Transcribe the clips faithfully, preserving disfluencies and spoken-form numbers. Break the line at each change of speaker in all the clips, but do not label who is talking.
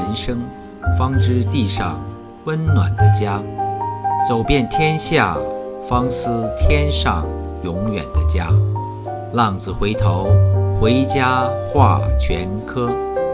人生，方知地上温暖的家。走遍天下，方思天上永远的家。浪子回头，回家话全科。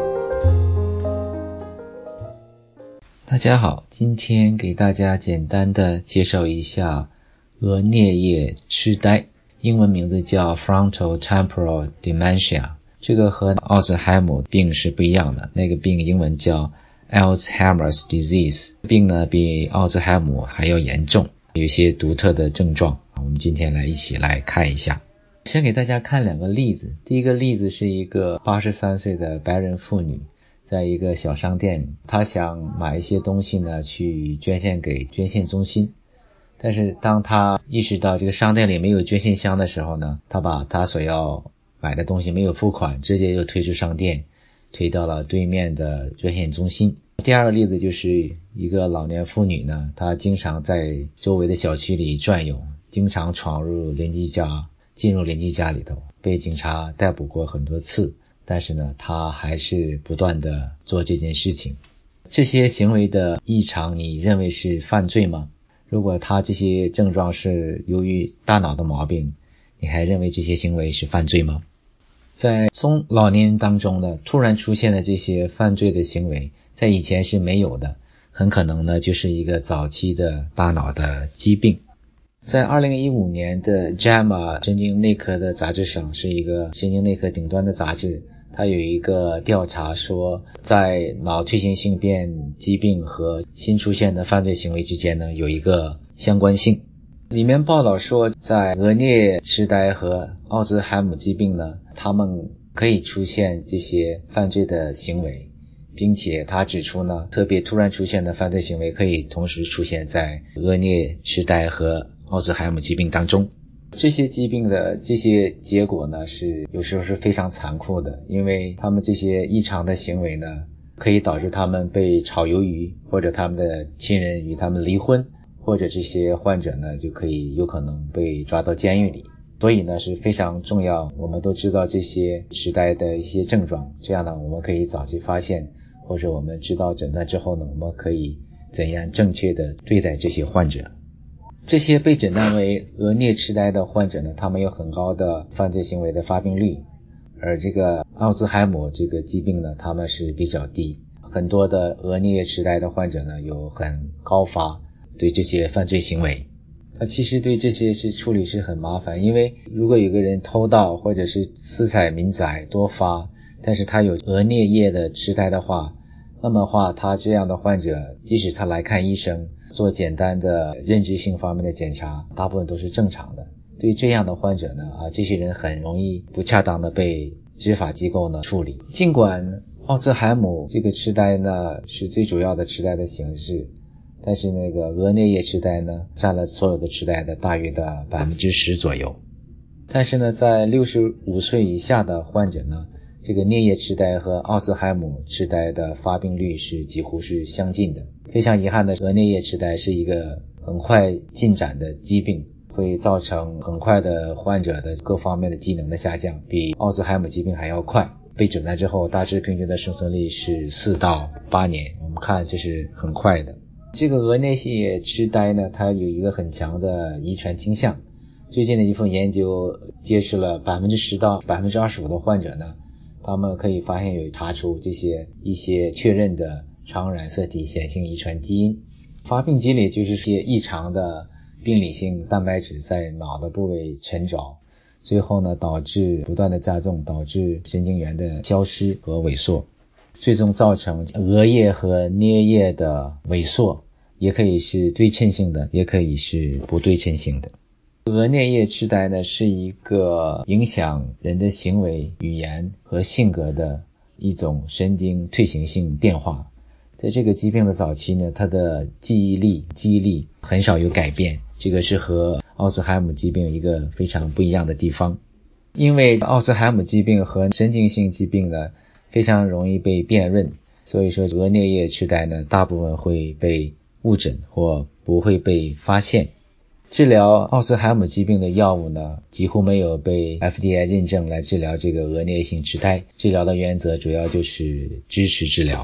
大家好，今天给大家简单的介绍一下额颞叶痴呆，英文名字叫 Frontotemporal Dementia。这个和奥兹海姆病是不一样的，那个病英文叫 Alzheimer's disease， 病呢比奥兹海姆还要严重，有一些独特的症状，我们今天来一起来看一下。先给大家看两个例子。第一个例子是一个八十三岁的白人妇女，在一个小商店里，她想买一些东西呢去捐献给捐献中心，但是当她意识到这个商店里没有捐献箱的时候呢，她把她所要买的东西没有付款，直接就推出商店，推到了对面的捐献中心。第二个例子就是一个老年妇女呢，她经常在周围的小区里转悠，经常闯入邻居家，进入邻居家里头，被警察逮捕过很多次，但是呢，她还是不断的做这件事情。这些行为的异常，你认为是犯罪吗？如果她这些症状是由于大脑的毛病，你还认为这些行为是犯罪吗？在中老年人当中呢，突然出现的这些犯罪的行为，在以前是没有的，很可能呢就是一个早期的大脑的疾病。在二零一五年的 J A M A 神经内科的杂志上，是一个神经内科顶端的杂志，它有一个调查说，在脑退行性变疾病和新出现的犯罪行为之间呢有一个相关性。里面报道说，在额颞痴呆和奥兹海姆疾病呢，他们可以出现这些犯罪的行为，并且他指出呢，特别突然出现的犯罪行为可以同时出现在额颞痴呆和奥兹海姆疾病当中。这些疾病的这些结果呢，是有时候是非常残酷的，因为他们这些异常的行为呢，可以导致他们被炒鱿鱼，或者他们的亲人与他们离婚，或者这些患者呢就可以有可能被抓到监狱里。所以呢是非常重要，我们都知道这些痴呆的一些症状，这样呢我们可以早期发现，或者我们知道诊断之后呢，我们可以怎样正确的对待这些患者。这些被诊断为额颞痴呆的患者呢，他们有很高的犯罪行为的发病率，而这个奥兹海姆这个疾病呢，他们是比较低。很多的额颞痴呆的患者呢，有很高发对这些犯罪行为。他其实对这些是处理是很麻烦，因为如果有个人偷盗或者是私采民宅多发，但是他有额颞叶的痴呆的话，那么话他这样的患者，即使他来看医生做简单的认知性方面的检查，大部分都是正常的。对于这样的患者呢，啊，这些人很容易不恰当的被执法机构呢处理。尽管奥兹海姆这个痴呆呢是最主要的痴呆的形式，但是那个额颞叶痴呆呢占了所有的痴呆的大约的 百分之十 左右。但是呢，在六十五岁以下的患者呢，这个颞叶痴呆和奥兹海姆痴呆的发病率是几乎是相近的。非常遗憾的，额颞叶痴呆是一个很快进展的疾病，会造成很快的患者的各方面的机能的下降，比奥兹海姆疾病还要快。被诊断之后，大致平均的生存率是四到八年，我们看这是很快的。这个额颞叶痴呆呢，它有一个很强的遗传倾向。最近的一份研究揭示了 百分之十 到 百分之二十五 的患者呢，他们可以发现有查出这些一些确认的常染色体显性遗传基因。发病机理就是些异常的病理性蛋白质在脑的部位沉着，最后呢导致不断的加重，导致神经元的消失和萎缩，最终造成额叶和颞叶的萎缩，也可以是对称性的，也可以是不对称性的。额颞叶痴呆呢，是一个影响人的行为、语言和性格的一种神经退行性变化。在这个疾病的早期呢，他的记忆力、记忆力很少有改变，这个是和奥兹海姆疾病一个非常不一样的地方。因为奥兹海姆疾病和神经性疾病呢，非常容易被辨认，所以说额颞叶痴呆呢，大部分会被误诊或不会被发现。治疗奥兹海姆疾病的药物呢，几乎没有被 F D A 认证来治疗这个额颞性痴呆。治疗的原则主要就是支持治疗。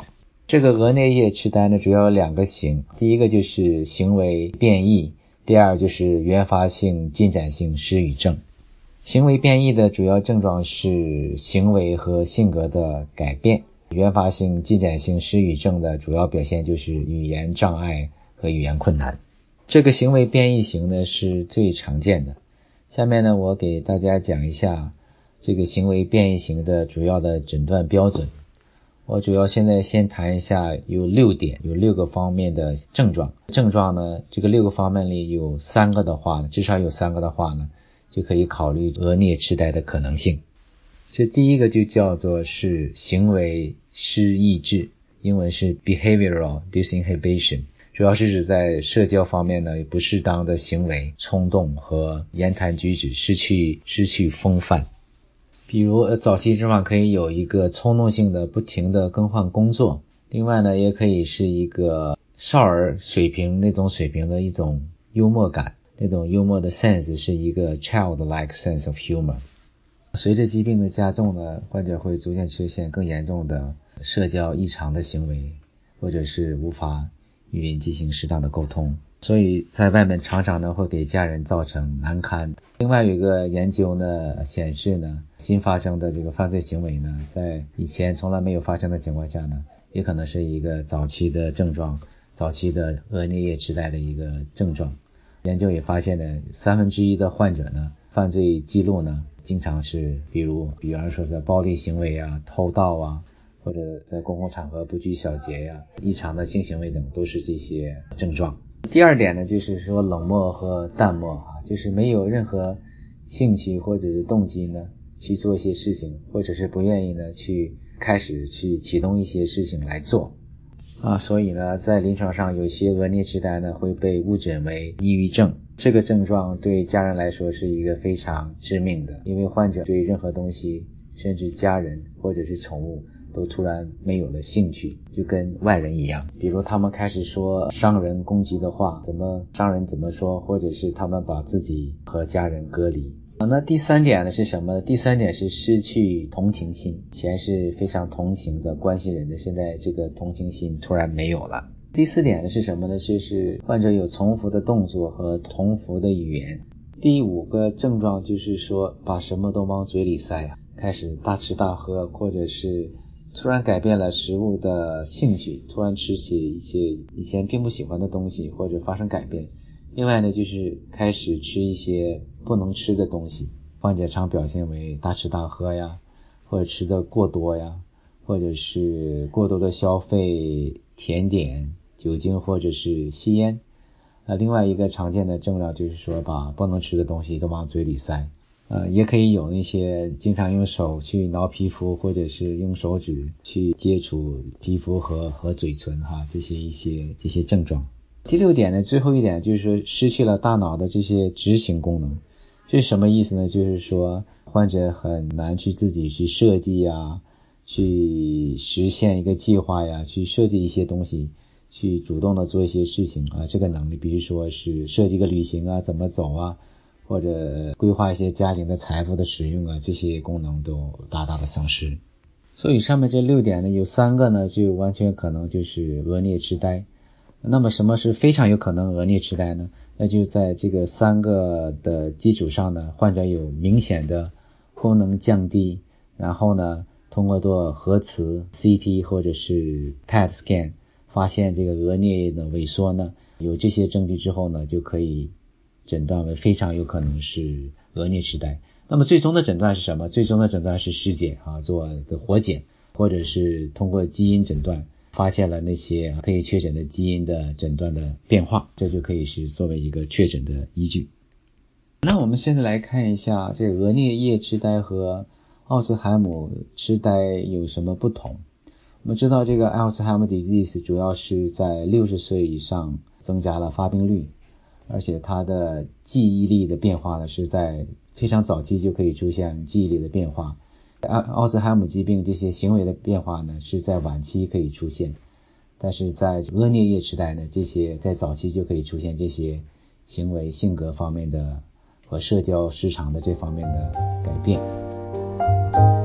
这个额颞叶痴呆呢，主要有两个型，第一个就是行为变异，第二就是原发性进展性失语症。行为变异的主要症状是行为和性格的改变，原发性进展性失语症的主要表现就是语言障碍和语言困难。这个行为变异型呢是最常见的。下面呢我给大家讲一下这个行为变异型的主要的诊断标准。我主要现在先谈一下有六点，有六个方面的症状。症状呢，这个六个方面里有三个的话呢，至少有三个的话呢，就可以考虑额颞痴呆的可能性。这第一个就叫做是行为失抑制，英文是 behavioral disinhibition， 主要是指在社交方面呢，不适当的行为、冲动和言谈举止失去失去风范。比如早期症状可以有一个冲动性的不停的更换工作，另外呢也可以是一个少儿水平那种水平的一种幽默感，那种幽默的 sense 是一个 childlike sense of humor。 随着疾病的加重呢，患者会逐渐出现更严重的社交异常的行为，或者是无法与人进行适当的沟通，所以在外面常常呢会给家人造成难堪。另外有一个研究呢显示呢，新发生的这个犯罪行为呢，在以前从来没有发生的情况下呢，也可能是一个早期的症状，早期的额颞叶痴呆的一个症状。研究也发现呢，三分之一的患者呢，犯罪记录呢，经常是比如比方说的暴力行为啊、偷盗啊，或者在公共场合不拘小节呀、异常的性行为等，都是这些症状。第二点呢，就是说冷漠和淡漠啊，就是没有任何兴趣或者是动机呢去做一些事情，或者是不愿意呢去开始去启动一些事情来做啊，所以呢在临床上有些额颞痴呆呢会被误诊为抑郁症。这个症状对家人来说是一个非常致命的，因为患者对任何东西甚至家人或者是宠物都突然没有了兴趣，就跟外人一样。比如他们开始说伤人攻击的话，怎么伤人怎么说，或者是他们把自己和家人隔离。那第三点呢是什么呢？第三点是失去同情心。以前是非常同情的关心人的，现在这个同情心突然没有了。第四点呢是什么呢？就是患者有重复的动作和重复的语言。第五个症状就是说把什么都往嘴里塞啊，开始大吃大喝，或者是突然改变了食物的兴趣，突然吃起一些以前并不喜欢的东西，或者发生改变。另外呢，就是开始吃一些不能吃的东西，患者常表现为大吃大喝呀，或者吃的过多呀，或者是过多的消费甜点、酒精或者是吸烟。呃，另外一个常见的症状就是说把不能吃的东西都往嘴里塞。呃，也可以有那些经常用手去挠皮肤，或者是用手指去接触皮肤和和嘴唇哈，这些一些这些症状。第六点呢，最后一点就是说失去了大脑的这些执行功能。这是什么意思呢？就是说患者很难去自己去设计呀，去实现一个计划呀，去设计一些东西，去主动的做一些事情啊，这个能力，比如说是设计个旅行啊，怎么走啊，或者规划一些家庭的财富的使用啊，这些功能都大大的丧失。所以上面这六点呢，有三个呢就完全可能就是额颞痴呆。那么什么是非常有可能额颞痴呆呢？那就在这个三个的基础上呢，患者有明显的功能降低，然后呢通过做核磁 C T 或者是 P E T scan 发现这个额颞的萎缩呢，有这些证据之后呢，就可以诊断为非常有可能是额颞痴呆。那么最终的诊断是什么？最终的诊断是尸检啊，做的活检，或者是通过基因诊断发现了那些可以确诊的基因的诊断的变化，这就可以是作为一个确诊的依据。那我们现在来看一下这个额颞叶痴呆和奥兹海姆痴呆有什么不同。我们知道这个 Alzheimer's disease 主要是在六十岁以上增加了发病率，而且它的记忆力的变化呢是在非常早期就可以出现记忆力的变化。奥兹海姆疾病这些行为的变化呢是在晚期可以出现，但是在额颞叶痴呆呢，这些在早期就可以出现这些行为性格方面的和社交失常的这方面的改变。